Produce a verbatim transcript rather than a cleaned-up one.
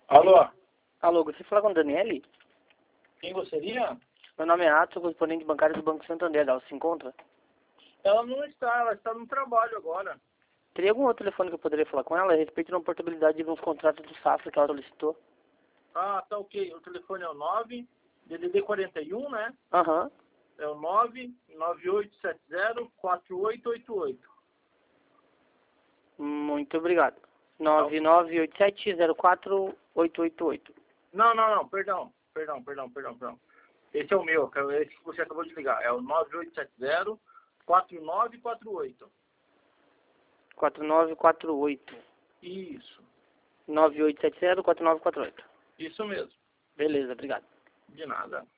Alô? Alô, gostaria de falar com a Daniele? Quem gostaria? Meu nome é Atos, correspondente bancário do Banco Santander. Ela se encontra? Ela não está, ela está no trabalho agora. Teria algum outro telefone que eu poderia falar com ela a respeito de uma portabilidade de uns contratos do Safra que ela solicitou? Ah, tá ok. O telefone é o nove, D D D quarenta e um, né? Aham. É o nove nove oito sete zero quatro oito oito oito. Muito obrigado. nove nove oito sete zero quatro oito oito oito. Não, não, não, perdão. Perdão, perdão, perdão, perdão. Esse é o meu, que é esse que você acabou de ligar. É o nove oito sete zero quatro nove quatro oito. quatro nove quatro oito. Isso. nove oito sete zero quatro nove quatro oito. Isso mesmo. Beleza, obrigado. De nada.